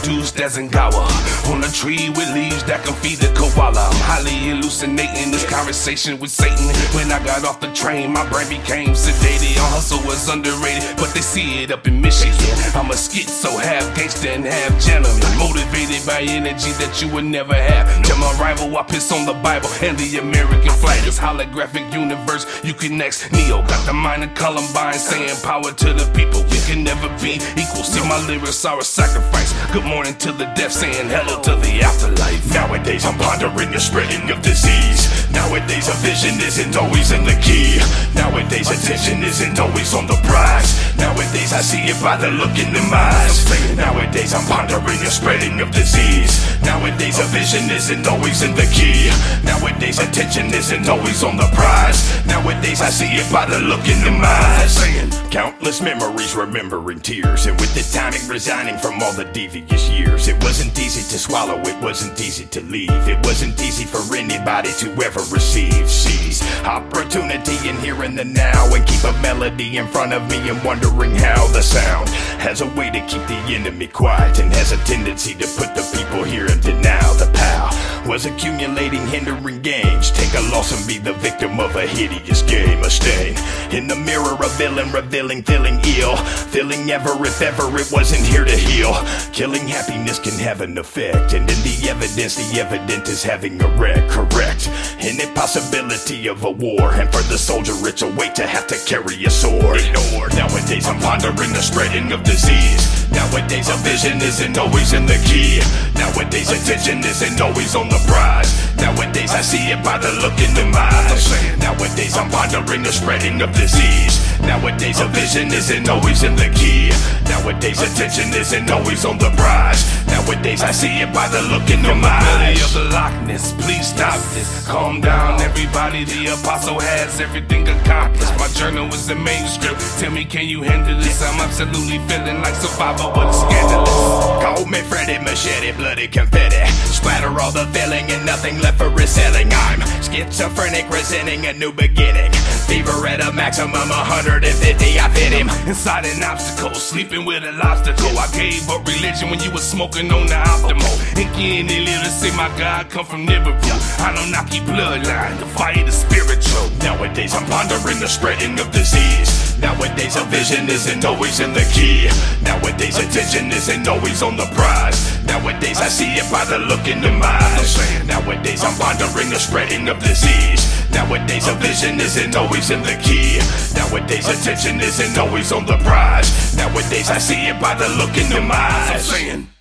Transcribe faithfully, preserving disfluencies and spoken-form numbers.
introduced as Ngawa, on a tree with leaves that can feed a koala. I'm highly hallucinating this conversation with Satan. When I got off the train, my brain became sedated. On hustle was underrated, but they see it up in Michigan. I'm a schizo, half gangster and half gentleman, motivated by energy that you would never have. To my rival, I piss on the Bible and the American flag. This holographic universe, you can next Neo. Got the mind of Columbine saying power to the people. We can never be equal. See, my lyrics are a sacrifice. Good morning to the deaf, saying hello to the afterlife. Nowadays I'm pondering the spreading of disease. Nowadays a vision isn't always in the key. Nowadays attention isn't always on the prize. Nowadays I see it by the look in them eyes. Nowadays I'm pondering the spreading of disease. Nowadays a vision isn't always in the key. Nowadays attention isn't always on the prize. Nowadays I see it by the look in them eyes. Countless memories, remembering tears, and with the timing resigning from all the devious years. It wasn't easy to swallow, it wasn't easy to leave. It wasn't easy for anybody to ever receive. Seize opportunity in here and the now, and keep a melody in front of me and wondering how the sound has a way to keep the enemy quiet, and has a tendency to put the people here in denial. The power was accumulating, hindering gains. Take a loss and be the victim of a hideous game. A stain in the mirror, a villain revealing, feeling ill, feeling ever if ever it wasn't here to heal. Killing happiness can have an effect, and in the evidence, the evidence is having a wreck. Correct an impossibility of a war, and for the soldier it's a weight to have to carry a sword. Ignored. Nowadays I'm pondering the spreading of disease. Nowadays a vision isn't always in the key. Nowadays attention isn't always on the prize. Nowadays I see it by the look in them eyes. Nowadays I'm pondering the spreading of disease. Nowadays a vision isn't always in the key. Nowadays attention isn't always on the prize. Nowadays I see it by the look in them eyes. Belly of the Loch Ness, please stop this. Calm down, everybody. The apostle has everything accomplished. My journal is the manuscript. Tell me, can you handle this? I'm absolutely feeling like survival, but it's scandalous. Call me Freddy Machete, bloody confetti. Splatter all the filling and nothing left for reselling. I'm schizophrenic, resenting a new beginning. Fever at a maximum one hundred fifty, I fit him. Inside an obstacle, sleeping with a lobstacle. I gave up religion when you was smoking on the optimal. Inky and Ilya say my God come from Nibiru. Anunnaki bloodline, the fight is spiritual. Nowadays I'm pondering the spreading of disease. Nowadays a vision isn't always in the key. Nowadays attention isn't always on the prize. Nowadays I see it by the look in them eyes. Nowadays I'm pondering the spreading of disease. Nowadays a vision isn't always in the key. Nowadays attention isn't always on the prize. Nowadays I see it by the look in them eyes.